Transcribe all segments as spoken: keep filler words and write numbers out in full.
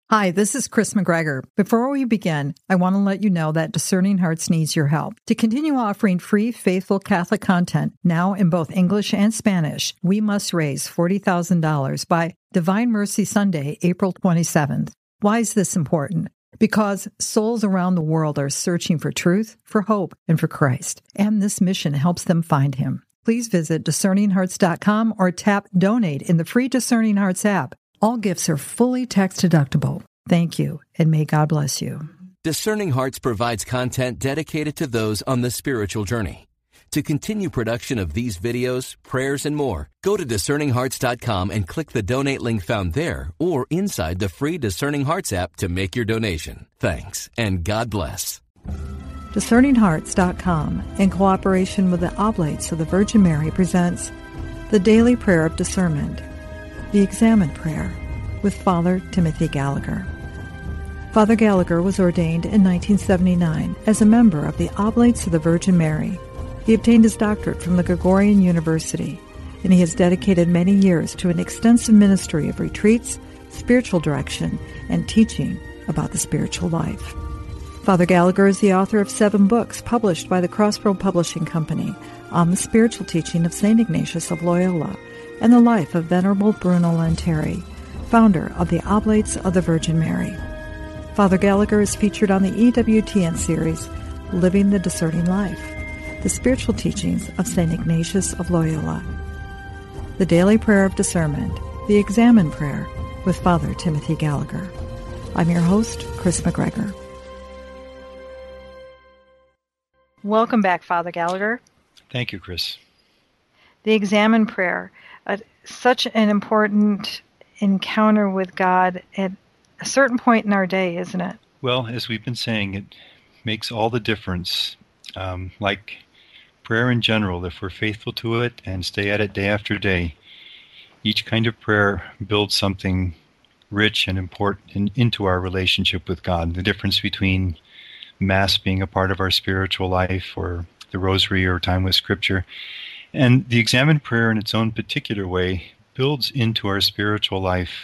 Hi, this is Chris McGregor. Before we begin, I want to let you know that Discerning Hearts needs your help. To continue offering free, faithful Catholic content, now in both English and Spanish, we must raise forty thousand dollars by Divine Mercy Sunday, April twenty-seventh. Why is this important? Because souls around the world are searching for truth, for hope, and for Christ, and this mission helps them find Him. Please visit discerning hearts dot com or tap Donate in the free Discerning Hearts app. All gifts are fully tax-deductible. Thank you, and may God bless you. Discerning Hearts provides content dedicated to those on the spiritual journey. To continue production of these videos, prayers, and more, go to discerning hearts dot com and click the donate link found there or inside the free Discerning Hearts app to make your donation. Thanks, and God bless. discerning hearts dot com, in cooperation with the Oblates of the Virgin Mary, presents the Daily Prayer of Discernment, the Examen Prayer, with Father Timothy Gallagher. Father Gallagher was ordained in nineteen seventy-nine as a member of the Oblates of the Virgin Mary. He obtained his doctorate from the Gregorian University, and he has dedicated many years to an extensive ministry of retreats, spiritual direction, and teaching about the spiritual life. Father Gallagher is the author of seven books published by the Crossroad Publishing Company on the spiritual teaching of Saint Ignatius of Loyola and the life of Venerable Bruno Lanteri, founder of the Oblates of the Virgin Mary. Father Gallagher is featured on the E W T N series, Living the Discerning Life, the spiritual teachings of Saint Ignatius of Loyola. The Daily Prayer of Discernment, the Examen Prayer, with Father Timothy Gallagher. I'm your host, Chris McGregor. Welcome back, Father Gallagher. Thank you, Chris. The Examen Prayer, uh, such an important encounter with God at a certain point in our day, isn't it? Well, as we've been saying, it makes all the difference. Um, like prayer in general, if we're faithful to it and stay at it day after day, each kind of prayer builds something rich and important in, into our relationship with God. The difference between Mass being a part of our spiritual life, or the Rosary, or time with Scripture, and the Examen Prayer in its own particular way builds into our spiritual life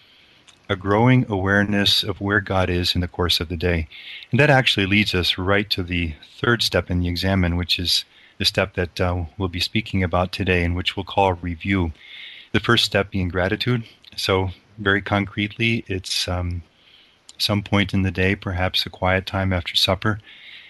a growing awareness of where God is in the course of the day. And that actually leads us right to the third step in the Examen, which is the step that uh, we'll be speaking about today, and which we'll call review. The first step being gratitude. So very concretely, it's um, some point in the day, perhaps a quiet time after supper,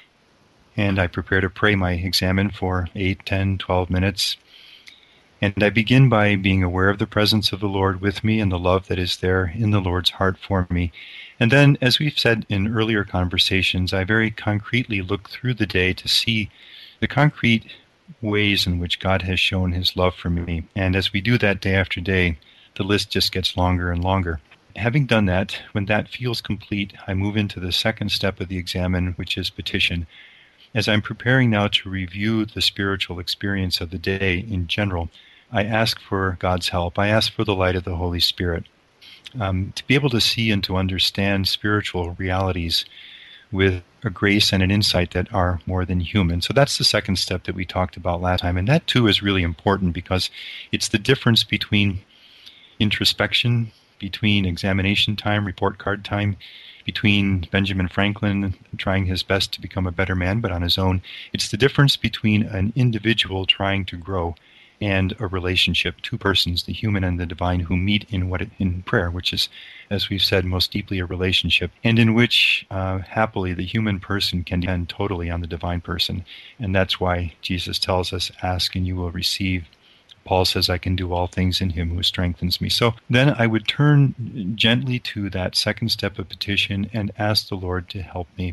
and I prepare to pray my Examen for eight, ten, twelve minutes. And I begin by being aware of the presence of the Lord with me and the love that is there in the Lord's heart for me. And then, as we've said in earlier conversations, I very concretely look through the day to see the concrete ways in which God has shown His love for me. And as we do that day after day, the list just gets longer and longer. Having done that, when that feels complete, I move into the second step of the Examen, which is petition. As I'm preparing now to review the spiritual experience of the day in general, I ask for God's help. I ask for the light of the Holy Spirit, um, to be able to see and to understand spiritual realities with a grace and an insight that are more than human. So that's the second step that we talked about last time. And that too is really important, because it's the difference between introspection, between examination time, report card time, between Benjamin Franklin trying his best to become a better man, but on his own. It's the difference between an individual trying to grow and a relationship, two persons, the human and the divine, who meet in what it, in prayer, which is, as we've said, most deeply a relationship, and in which, uh, happily, the human person can depend totally on the divine person. And that's why Jesus tells us, ask and you will receive. Paul says, I can do all things in Him who strengthens me. So then I would turn gently to that second step of petition and ask the Lord to help me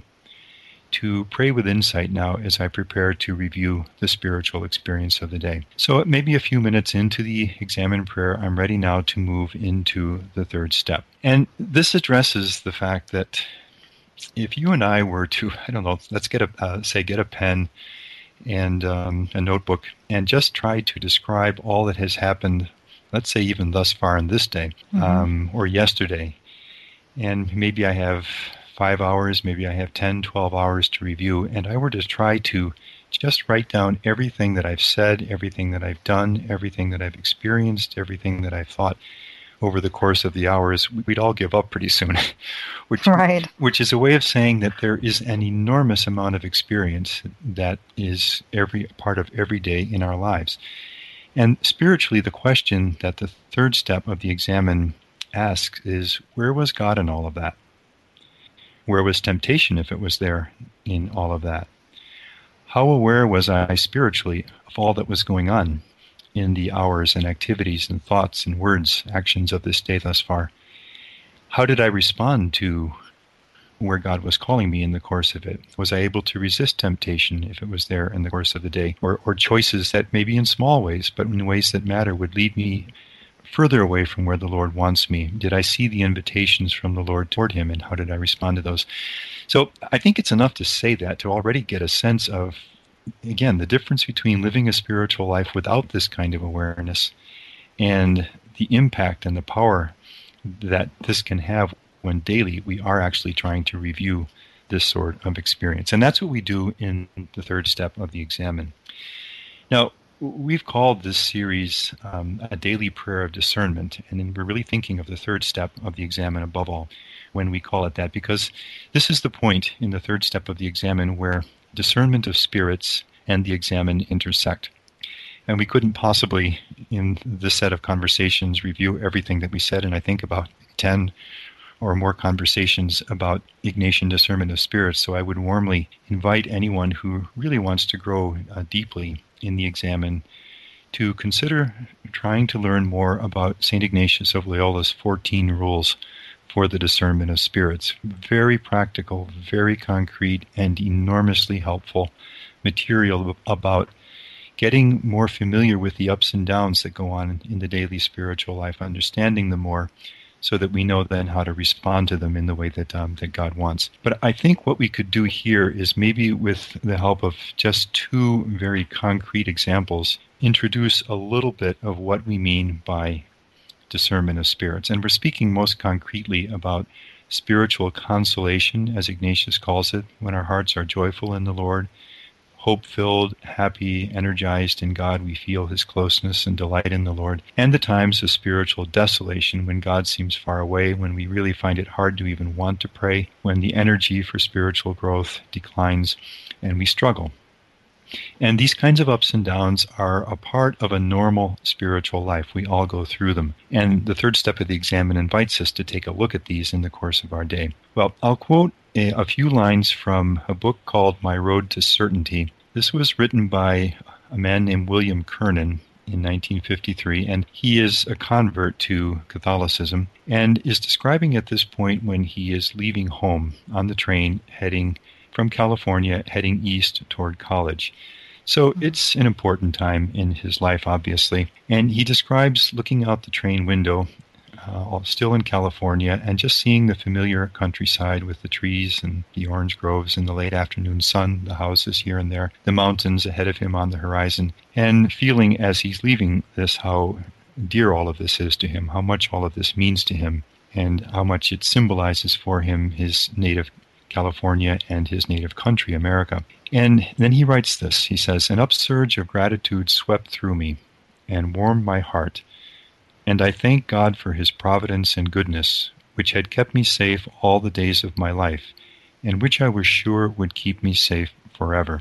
to pray with insight now as I prepare to review the spiritual experience of the day. So maybe a few minutes into the Examen Prayer, I'm ready now to move into the third step. And this addresses the fact that if you and I were to, I don't know, let's get a, uh, say, get a pen and um, a notebook, and just try to describe all that has happened, let's say even thus far in this day, mm-hmm. um, or yesterday. And maybe I have five hours, maybe I have ten, twelve hours to review, and I were to try to just write down everything that I've said, everything that I've done, everything that I've experienced, everything that I've thought over the course of the hours, we'd all give up pretty soon, which, right. which is a way of saying that there is an enormous amount of experience that is every part of every day in our lives. And spiritually, the question that the third step of the Examen asks is, where was God in all of that? Where was temptation if it was there in all of that? How aware was I spiritually of all that was going on in the hours and activities and thoughts and words, actions of this day thus far? How did I respond to where God was calling me in the course of it? Was I able to resist temptation if it was there in the course of the day? Or, or choices that maybe in small ways, but in ways that matter, would lead me further away from where the Lord wants me? Did I see the invitations from the Lord toward Him, and how did I respond to those? So I think it's enough to say that, to already get a sense of, again, the difference between living a spiritual life without this kind of awareness and the impact and the power that this can have when daily we are actually trying to review this sort of experience. And that's what we do in the third step of the Examen. Now, we've called this series um, a daily prayer of discernment, and then we're really thinking of the third step of the Examen above all when we call it that, because this is the point in the third step of the Examen where discernment of spirits and the Examen intersect. And we couldn't possibly, in this set of conversations, review everything that we said, and I think about ten or more conversations about Ignatian discernment of spirits. So I would warmly invite anyone who really wants to grow uh, deeply in the Examen to consider trying to learn more about Saint Ignatius of Loyola's fourteen rules for the discernment of spirits. Very practical, very concrete, and enormously helpful material about getting more familiar with the ups and downs that go on in the daily spiritual life, understanding them more, so that we know then how to respond to them in the way that um, that God wants. But I think what we could do here is maybe, with the help of just two very concrete examples, introduce a little bit of what we mean by discernment of spirits. And we're speaking most concretely about spiritual consolation, as Ignatius calls it, when our hearts are joyful in the Lord, hope-filled, happy, energized in God, we feel His closeness and delight in the Lord, and the times of spiritual desolation when God seems far away, when we really find it hard to even want to pray, when the energy for spiritual growth declines and we struggle. And these kinds of ups and downs are a part of a normal spiritual life. We all go through them. And the third step of the Examen invites us to take a look at these in the course of our day. Well, I'll quote a, a few lines from a book called My Road to Certainty. This was written by a man named William Kernan in nineteen fifty-three, and he is a convert to Catholicism and is describing at this point when he is leaving home on the train heading from California, heading east toward college. So it's an important time in his life, obviously. And he describes looking out the train window, uh, still in California, and just seeing the familiar countryside with the trees and the orange groves in the late afternoon sun, the houses here and there, the mountains ahead of him on the horizon, and feeling as he's leaving this how dear all of this is to him, how much all of this means to him, and how much it symbolizes for him his native California and his native country, America. And then he writes this. He says, "An upsurge of gratitude swept through me and warmed my heart, and I thank God for His providence and goodness, which had kept me safe all the days of my life, and which I was sure would keep me safe forever.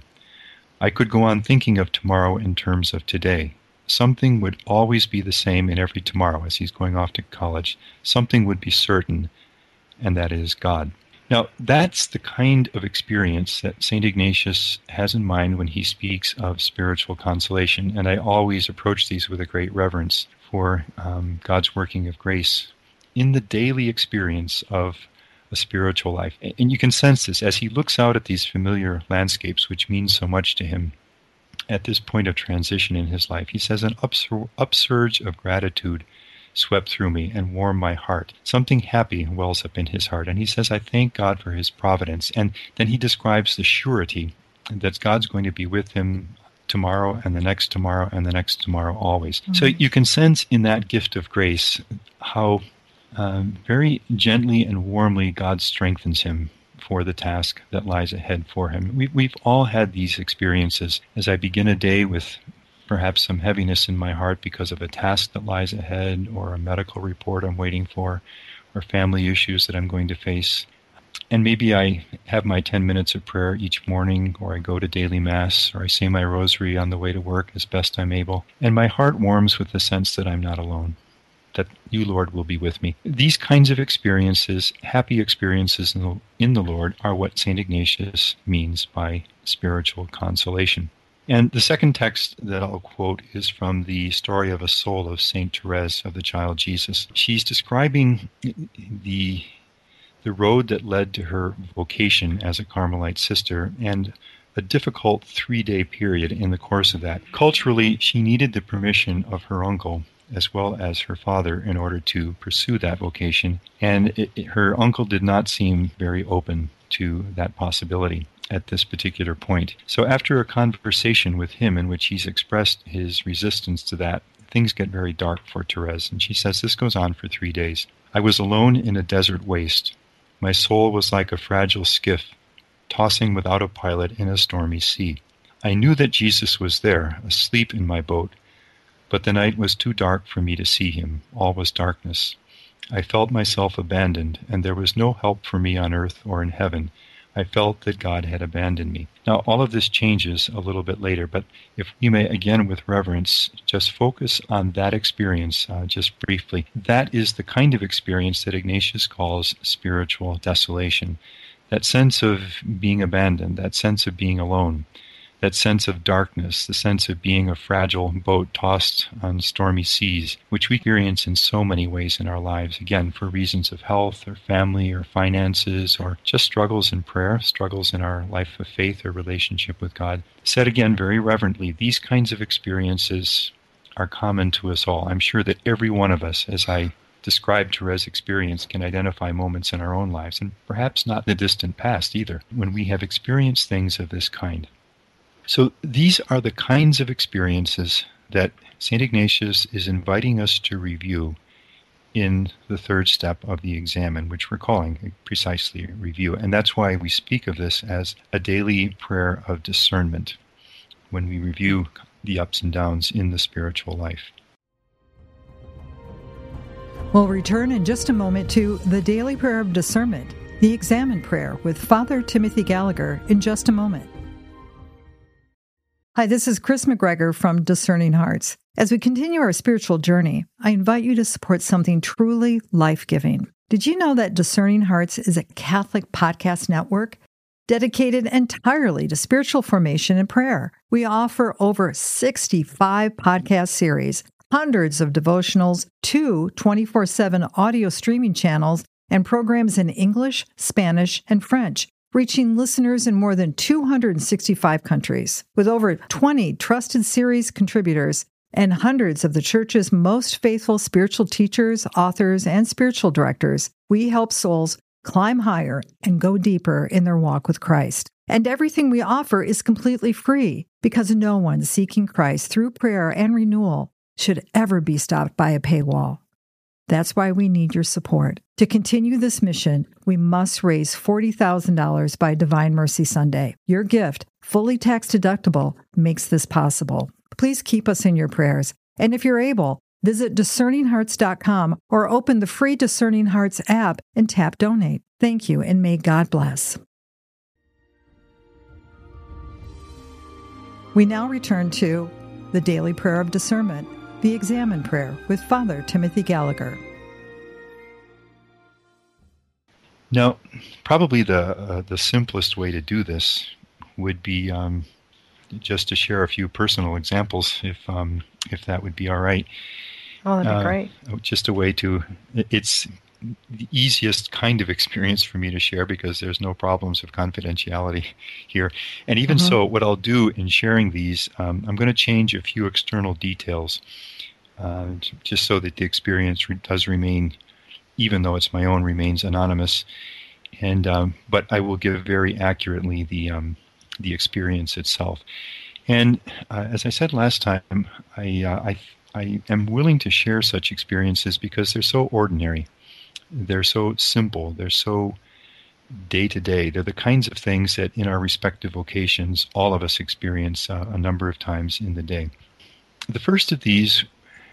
I could go on thinking of tomorrow in terms of today. Something would always be the same in every tomorrow," as he's going off to college. "Something would be certain, and that is God." Now, that's the kind of experience that Saint Ignatius has in mind when he speaks of spiritual consolation, and I always approach these with a great reverence for um, God's working of grace in the daily experience of a spiritual life. And you can sense this as he looks out at these familiar landscapes, which mean so much to him at this point of transition in his life. He says, "An upsur- upsurge of gratitude swept through me and warmed my heart." Something happy wells up in his heart. And he says, "I thank God for His providence." And then he describes the surety that God's going to be with him tomorrow and the next tomorrow and the next tomorrow always. Mm-hmm. So you can sense in that gift of grace how um, very gently and warmly God strengthens him for the task that lies ahead for him. We, we've all had these experiences. As I begin a day with perhaps some heaviness in my heart because of a task that lies ahead, or a medical report I'm waiting for, or family issues that I'm going to face. And maybe I have my ten minutes of prayer each morning, or I go to daily mass, or I say my rosary on the way to work as best I'm able. And my heart warms with the sense that I'm not alone, that you, Lord, will be with me. These kinds of experiences, happy experiences in the, in the Lord, are what Saint Ignatius means by spiritual consolation. And the second text that I'll quote is from the story of a soul of Saint Therese of the Child Jesus. She's describing the the road that led to her vocation as a Carmelite sister, and a difficult three-day period in the course of that. Culturally, she needed the permission of her uncle as well as her father in order to pursue that vocation, and it, it, her uncle did not seem very open to that possibility at this particular point. So after a conversation with him in which he's expressed his resistance to that, things get very dark for Therese, and she says this goes on for three days. I was alone in a desert waste. My soul was like a fragile skiff, tossing without a pilot in a stormy sea. I knew that Jesus was there, asleep in my boat, but the night was too dark for me to see him. All was darkness. I felt myself abandoned, and there was no help for me on earth or in heaven. I felt that God had abandoned me. Now, all of this changes a little bit later, but if you may, again with reverence, just focus on that experience uh, just briefly. That is the kind of experience that Ignatius calls spiritual desolation. That sense of being abandoned, that sense of being alone, that sense of darkness, the sense of being a fragile boat tossed on stormy seas, which we experience in so many ways in our lives, again, for reasons of health or family or finances or just struggles in prayer, struggles in our life of faith or relationship with God. Said again very reverently, these kinds of experiences are common to us all. I'm sure that every one of us, as I described Therese's experience, can identify moments in our own lives, and perhaps not in the distant past either, when we have experienced things of this kind. So these are the kinds of experiences that Saint Ignatius is inviting us to review in the third step of the Examen, which we're calling precisely review. And that's why we speak of this as a daily prayer of discernment when we review the ups and downs in the spiritual life. We'll return in just a moment to the daily prayer of discernment, the Examen prayer with Father Timothy Gallagher in just a moment. Hi, this is Chris McGregor from Discerning Hearts. As we continue our spiritual journey, I invite you to support something truly life-giving. Did you know that Discerning Hearts is a Catholic podcast network dedicated entirely to spiritual formation and prayer? We offer over sixty-five podcast series, hundreds of devotionals, two twenty-four seven audio streaming channels, and programs in English, Spanish, and French, reaching listeners in more than two hundred sixty-five countries. With over twenty trusted series contributors and hundreds of the Church's most faithful spiritual teachers, authors, and spiritual directors, we help souls climb higher and go deeper in their walk with Christ. And everything we offer is completely free, because no one seeking Christ through prayer and renewal should ever be stopped by a paywall. That's why we need your support. To continue this mission, we must raise forty thousand dollars by Divine Mercy Sunday. Your gift, fully tax-deductible, makes this possible. Please keep us in your prayers. And if you're able, visit discerning hearts dot com or open the free Discerning Hearts app and tap Donate. Thank you, and may God bless. We now return to the Daily Prayer of Discernment, the Examen prayer with Father Timothy Gallagher. Now, probably the uh, the simplest way to do this would be um, just to share a few personal examples, if um, if that would be all right. Oh, that'd be uh, great. Just a way to, it's the easiest kind of experience for me to share because there's no problems of confidentiality here. And even mm-hmm. so, what I'll do in sharing these, um, I'm going to change a few external details uh, just so that the experience re- does remain, even though it's my own, remains anonymous. And um, but I will give very accurately the um, the experience itself. And uh, as I said last time, I, uh, I I am willing to share such experiences because they're so ordinary. They're so simple. They're so day-to-day. They're the kinds of things that in our respective vocations, all of us experience uh, a number of times in the day. The first of these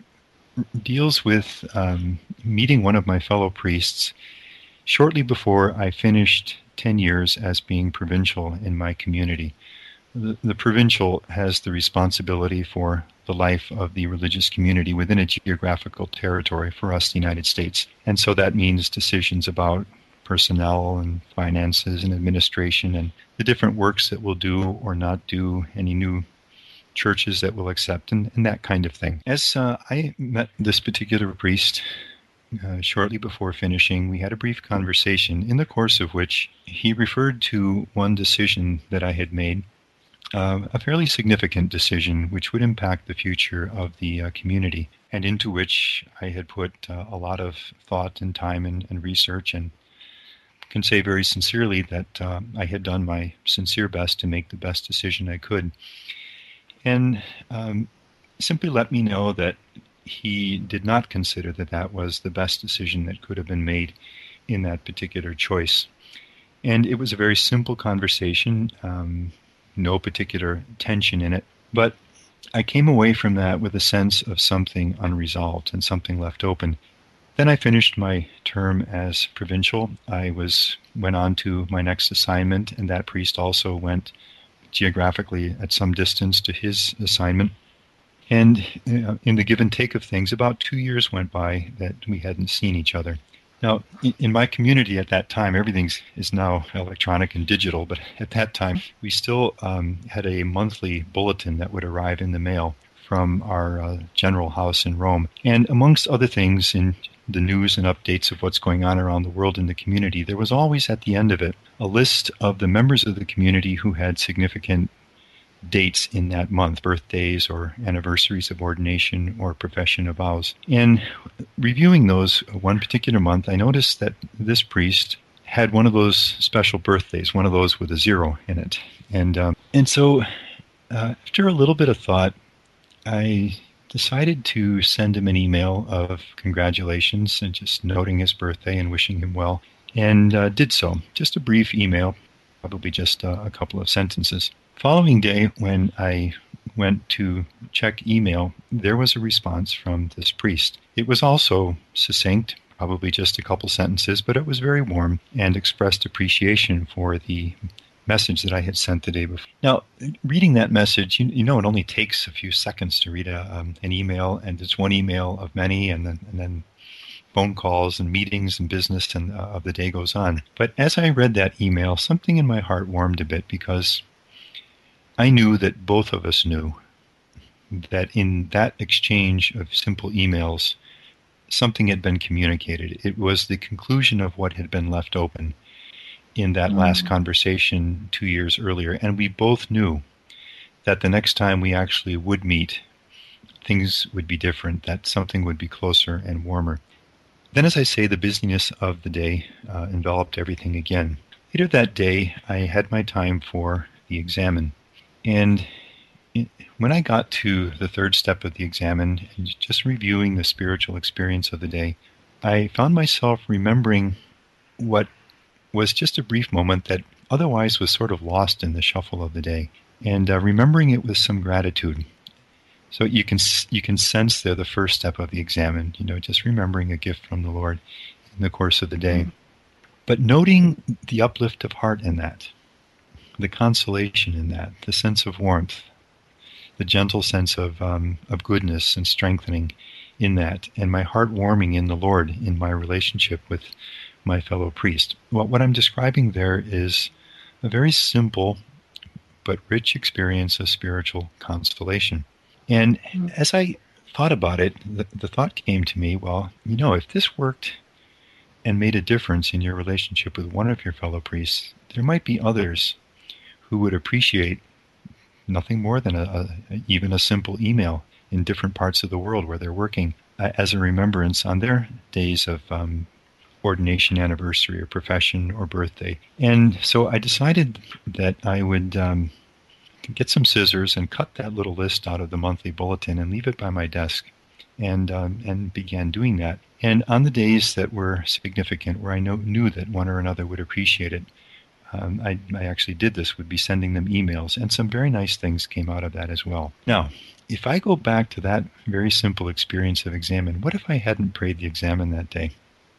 deals with um, meeting one of my fellow priests shortly before I finished ten years as being provincial in my community. The, the provincial has the responsibility for the life of the religious community within a geographical territory, for us, the United States. And so that means decisions about personnel and finances and administration and the different works that we'll do or not do, any new churches that we'll accept, and, and that kind of thing. As uh, I met this particular priest uh, shortly before finishing, we had a brief conversation in the course of which he referred to one decision that I had made, uh, a fairly significant decision which would impact the future of the uh, community, and into which I had put uh, a lot of thought and time and, and research, and can say very sincerely that uh, I had done my sincere best to make the best decision I could. And um, simply let me know that he did not consider that that was the best decision that could have been made in that particular choice. And it was a very simple conversation, um, no particular tension in it. But I came away from that with a sense of something unresolved and something left open. Then I finished my term as provincial. I was went on to my next assignment, and that priest also went geographically at some distance to his assignment. And uh, in the give and take of things, about two years went by that we hadn't seen each other. Now, in, in my community at that time, everything is now electronic and digital, but at that time, we still um, had a monthly bulletin that would arrive in the mail from our uh, general house in Rome. And amongst other things, in the news and updates of what's going on around the world in the community, there was always at the end of it a list of the members of the community who had significant dates in that month, birthdays or anniversaries of ordination or profession of vows. And reviewing those one particular month, I noticed that this priest had one of those special birthdays, one of those with a zero in it. And, um, and so uh, after a little bit of thought, I decided to send him an email of congratulations and just noting his birthday and wishing him well, and uh, did so. Just a brief email, probably just uh, a couple of sentences. Following day, when I went to check email, there was a response from this priest. It was also succinct, probably just a couple sentences, but it was very warm and expressed appreciation for the message that I had sent the day before. Now, reading that message, you, you know, it only takes a few seconds to read a, um, an email, and it's one email of many, and then, and then phone calls and meetings and business and uh, of the day goes on. But as I read that email, something in my heart warmed a bit, because I knew that both of us knew that in that exchange of simple emails, something had been communicated. It was the conclusion of what had been left open in that last conversation two years earlier. And we both knew that the next time we actually would meet, things would be different, that something would be closer and warmer. Then, as I say, the busyness of the day uh, enveloped everything again. Later that day, I had my time for the examen. And it, when I got to the third step of the examen, and just reviewing the spiritual experience of the day, I found myself remembering what was just a brief moment that otherwise was sort of lost in the shuffle of the day, and uh, remembering it with some gratitude. So you can you can sense there the first step of the examen, you know, just remembering a gift from the Lord in the course of the day. Mm-hmm. But noting the uplift of heart in that, the consolation in that, the sense of warmth, the gentle sense of um, of goodness and strengthening in that, and my heart warming in the Lord in my relationship with my fellow priest. Well, what I'm describing there is a very simple but rich experience of spiritual consolation. And as I thought about it, the, the thought came to me, well, you know, if this worked and made a difference in your relationship with one of your fellow priests, there might be others who would appreciate nothing more than a, a even a simple email in different parts of the world where they're working uh, as a remembrance on their days of um, ordination anniversary or profession or birthday. And so I decided that I would um, get some scissors and cut that little list out of the monthly bulletin and leave it by my desk, and um, and began doing that. And on the days that were significant, where I know, knew that one or another would appreciate it, Um, I, I actually did this, would be sending them emails, and some very nice things came out of that as well. Now, if I go back to that very simple experience of Examen, what if I hadn't prayed the Examen that day?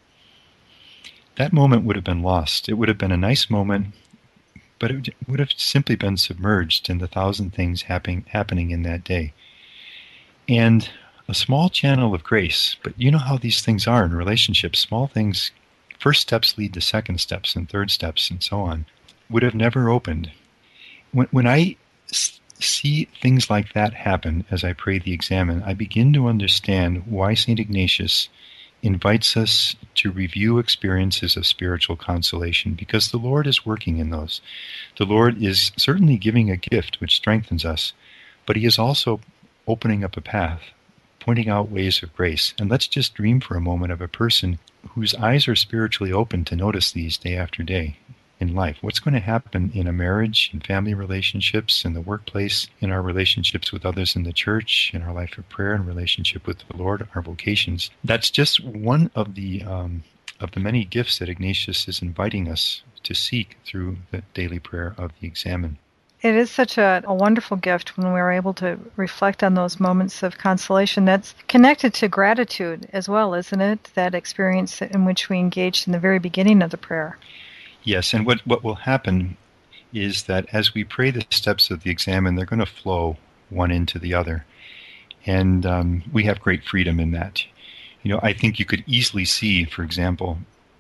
That moment would have been lost. It would have been a nice moment, but it would have simply been submerged in the thousand things happen, happening in that day. And a small channel of grace, but you know how these things are in relationships. Small things, first steps lead to second steps and third steps and so on, would have never opened. When, when I s- see things like that happen as I pray the Examen, I begin to understand why Saint Ignatius invites us to review experiences of spiritual consolation, because the Lord is working in those. The Lord is certainly giving a gift which strengthens us, but he is also opening up a path, pointing out ways of grace. And let's just dream for a moment of a person whose eyes are spiritually open to notice these day after day in life. What's going to happen in a marriage, in family relationships, in the workplace, in our relationships with others in the church, in our life of prayer and relationship with the Lord, our vocations. That's just one of the um, of the many gifts that Ignatius is inviting us to seek through the daily prayer of the Examen. It is such a, a wonderful gift when we're able to reflect on those moments of consolation. That's connected to gratitude as well, isn't it? That experience in which we engaged in the very beginning of the prayer. Yes, and what, what will happen is that as we pray the steps of the Examen, they're going to flow one into the other. And um, we have great freedom in that. You know, I think you could easily see, for example,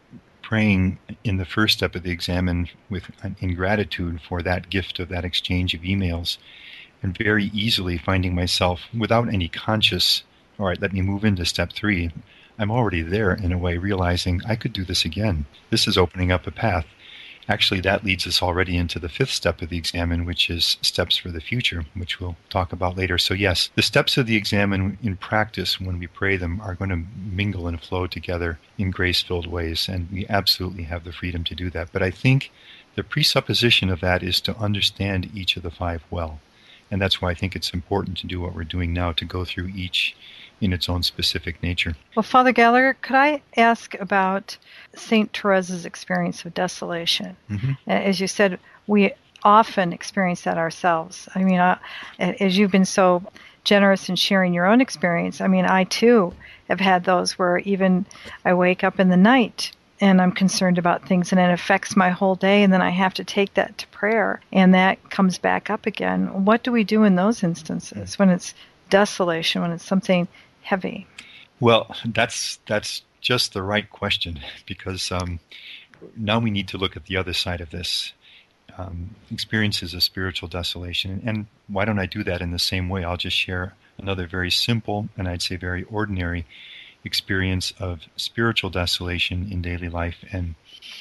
praying in the first step of the Examen with in gratitude for that gift of that exchange of emails, and very easily finding myself without any conscious, all right, let me move into step three. I'm already there in a way, realizing I could do this again. This is opening up a path. Actually, that leads us already into the fifth step of the Examen, which is steps for the future, which we'll talk about later. So yes, the steps of the Examen in practice, when we pray them, are going to mingle and flow together in grace-filled ways, and we absolutely have the freedom to do that. But I think the presupposition of that is to understand each of the five well. And that's why I think it's important to do what we're doing now, to go through each in its own specific nature. Well, Father Gallagher, could I ask about Saint Therese's experience of desolation? Mm-hmm. As you said, we often experience that ourselves. I mean, uh, as you've been so generous in sharing your own experience, I mean, I too have had those where even I wake up in the night and I'm concerned about things, and it affects my whole day, and then I have to take that to prayer, and that comes back up again. What do we do in those instances when it's desolation, when it's something heavy? Well, that's that's just the right question, because um, now we need to look at the other side of this. Um, experiences of spiritual desolation. And why don't I do that in the same way? I'll just share another very simple, and I'd say very ordinary, experience of spiritual desolation in daily life, and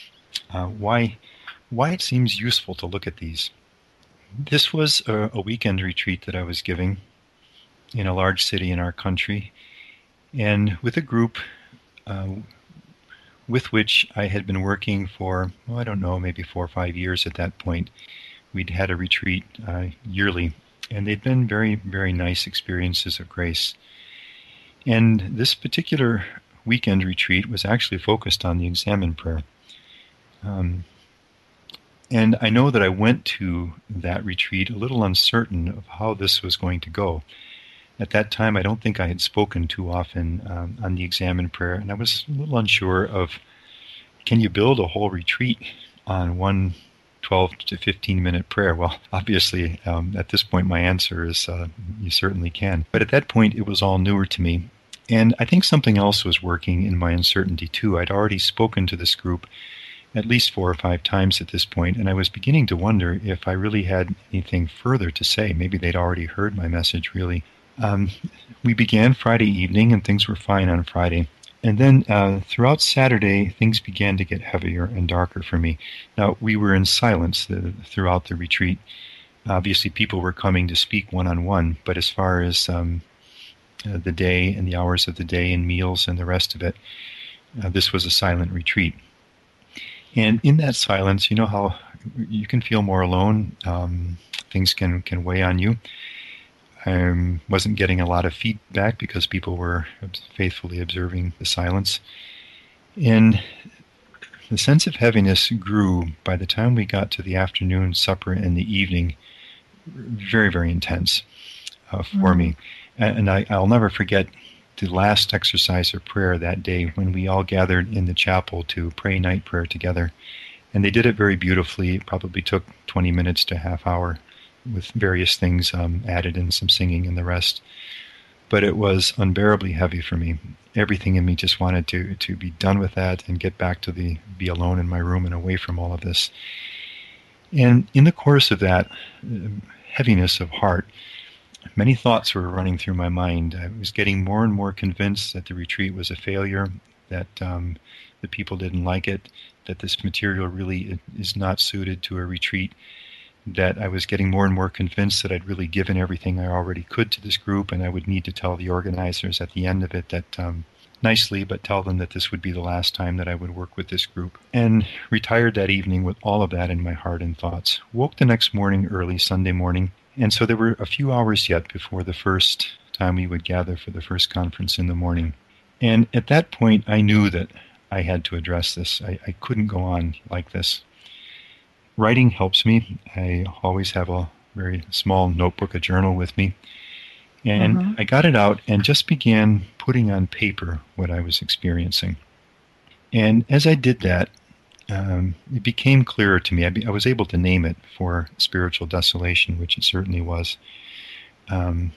uh, why why it seems useful to look at these. This was a, a weekend retreat that I was giving in a large city in our country, and with a group uh, with which I had been working for, well, I don't know, maybe four or five years at that point. We'd had a retreat uh, yearly, and they'd been very, very nice experiences of grace. And this particular weekend retreat was actually focused on the Examen prayer. Um, and I know that I went to that retreat a little uncertain of how this was going to go. At that time, I don't think I had spoken too often um, on the Examen prayer, and I was a little unsure of, can you build a whole retreat on one twelve to fifteen minute prayer? Well, obviously, um, at this point, my answer is uh, you certainly can. But at that point, it was all newer to me. And I think something else was working in my uncertainty, too. I'd already spoken to this group at least four or five times at this point, and I was beginning to wonder if I really had anything further to say. Maybe they'd already heard my message, really. Um, we began Friday evening, and things were fine on Friday. And then uh, throughout Saturday, things began to get heavier and darker for me. Now, we were in silence the, throughout the retreat. Obviously, people were coming to speak one-on-one, but as far as um, uh, the day and the hours of the day and meals and the rest of it, uh, this was a silent retreat. And in that silence, you know how you can feel more alone. Um, things can, can weigh on you. I wasn't getting a lot of feedback because people were faithfully observing the silence. And the sense of heaviness grew by the time we got to the afternoon supper and the evening, very, very intense uh, for mm. me. And, and I, I'll never forget the last exercise of prayer that day when we all gathered in the chapel to pray night prayer together. And they did it very beautifully. It probably took twenty minutes to a half hour with various things um, added and some singing and the rest. But it was unbearably heavy for me. Everything in me just wanted to, to be done with that and get back to the, be alone in my room and away from all of this. And in the course of that uh, heaviness of heart, many thoughts were running through my mind. I was getting more and more convinced that the retreat was a failure, that um, the people didn't like it, that this material really is not suited to a retreat, that I was getting more and more convinced that I'd really given everything I already could to this group, and I would need to tell the organizers at the end of it that, um, nicely, but tell them that this would be the last time that I would work with this group. And retired that evening with all of that in my heart and thoughts. Woke the next morning early, Sunday morning, and so there were a few hours yet before the first time we would gather for the first conference in the morning. And at that point, I knew that I had to address this. I, I couldn't go on like this. Writing helps me. I always have a very small notebook, a journal with me. And mm-hmm. I got it out and just began putting on paper what I was experiencing. And as I did that, um, it became clearer to me. I, be, I was able to name it for spiritual desolation, which it certainly was. Um,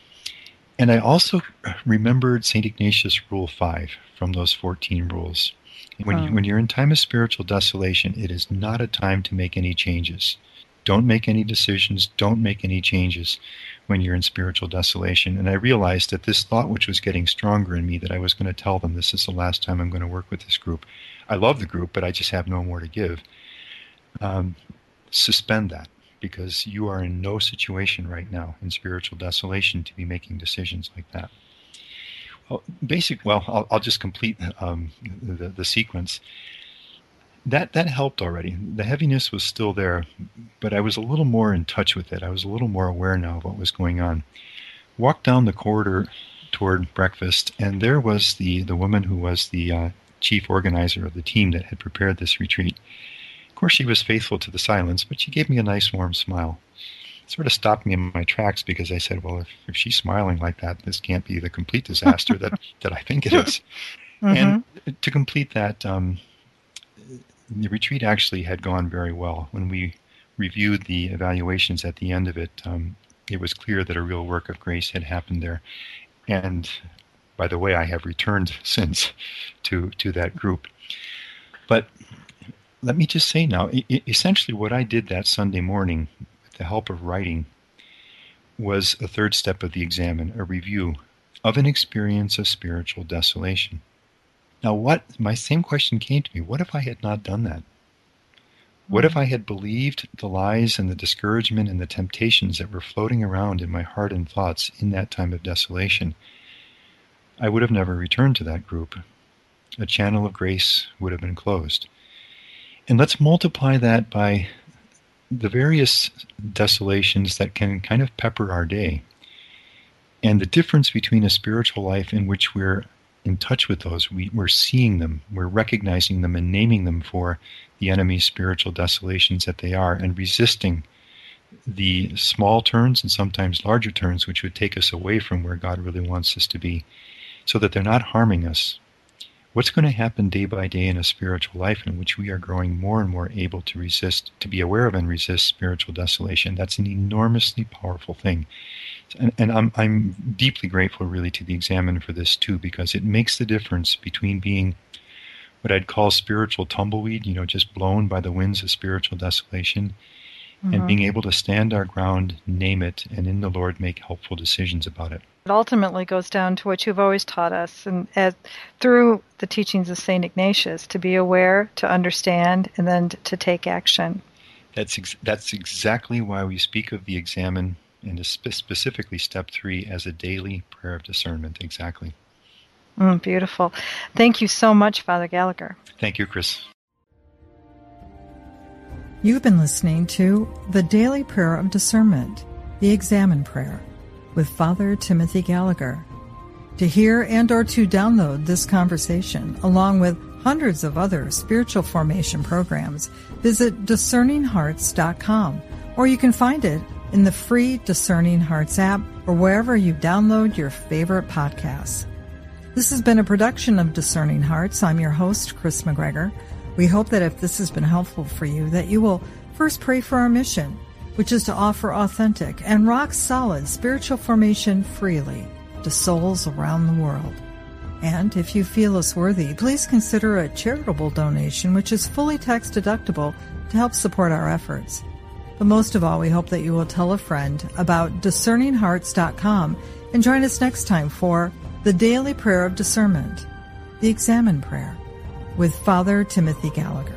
and I also remembered Saint Ignatius Rule five from those fourteen rules. When, you, when you're in time of spiritual desolation, it is not a time to make any changes. Don't make any decisions. Don't make any changes when you're in spiritual desolation. And I realized that this thought, which was getting stronger in me, that I was going to tell them, this is the last time I'm going to work with this group. I love the group, but I just have no more to give. Um, suspend that, because you are in no situation right now in spiritual desolation to be making decisions like that. Well, basic. Well, I'll, I'll just complete um, the, the sequence. That that helped already. The heaviness was still there, but I was a little more in touch with it. I was a little more aware now of what was going on. Walked down the corridor toward breakfast, and there was the, the woman who was the uh, chief organizer of the team that had prepared this retreat. Of course, she was faithful to the silence, but she gave me a nice warm smile. Sort of stopped me in my tracks because I said, well, if, if she's smiling like that, this can't be the complete disaster that, that I think it is. Mm-hmm. And to complete that, um, the retreat actually had gone very well. When we reviewed the evaluations at the end of it, um, it was clear that a real work of grace had happened there. And by the way, I have returned since to, to that group. But let me just say now, I- essentially what I did that Sunday morning, the help of writing, was a third step of the examen, a review of an experience of spiritual desolation. Now, what my same question came to me, what if I had not done that? What if I had believed the lies and the discouragement and the temptations that were floating around in my heart and thoughts in that time of desolation? I would have never returned to that group. A channel of grace would have been closed. And let's multiply that by the various desolations that can kind of pepper our day, and the difference between a spiritual life in which we're in touch with those, we, we're seeing them, we're recognizing them and naming them for the enemy's spiritual desolations that they are, and resisting the small turns and sometimes larger turns which would take us away from where God really wants us to be, so that they're not harming us. What's going to happen day by day in a spiritual life in which we are growing more and more able to resist, to be aware of and resist spiritual desolation? That's an enormously powerful thing. And, and I'm, I'm deeply grateful really to the Examen for this too, because it makes the difference between being what I'd call spiritual tumbleweed, you know, just blown by the winds of spiritual desolation, mm-hmm. and being able to stand our ground, name it, and in the Lord make helpful decisions about it. It ultimately goes down to what you've always taught us, and as, through the teachings of Saint Ignatius, to be aware, to understand, and then to take action. That's ex- that's exactly why we speak of the Examen, and spe- specifically step three, as a daily prayer of discernment. Exactly. Mm, beautiful. Thank you so much, Father Gallagher. Thank you, Chris. You've been listening to The Daily Prayer of Discernment, the Examen Prayer, with Father Timothy Gallagher. To hear and or to download this conversation, along with hundreds of other spiritual formation programs, visit discerning hearts dot com, or you can find it in the free Discerning Hearts app or wherever you download your favorite podcasts. This has been a production of Discerning Hearts. I'm your host, Chris McGregor. We hope that if this has been helpful for you, that you will first pray for our mission, which is to offer authentic and rock-solid spiritual formation freely to souls around the world. And if you feel us worthy, please consider a charitable donation, which is fully tax-deductible, to help support our efforts. But most of all, we hope that you will tell a friend about discerning hearts dot com and join us next time for the Daily Prayer of Discernment, the Examen Prayer, with Father Timothy Gallagher.